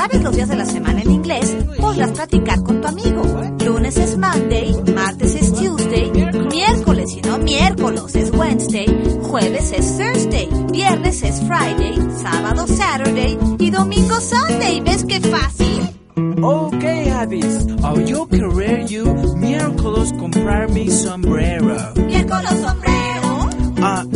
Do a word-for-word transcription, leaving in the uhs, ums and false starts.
sabes los días de la semana en inglés, podrás practicar con tu amigo. Lunes es Monday, martes es Tuesday, miércoles y no miércoles es Wednesday, jueves es Thursday, viernes es Friday, sábado Saturday y domingo Sunday. ¿Ves qué fácil? Okay, Avis. Oh, yo querer you miércoles comprar mi sombrero. ¿Miércoles sombrero? Ah,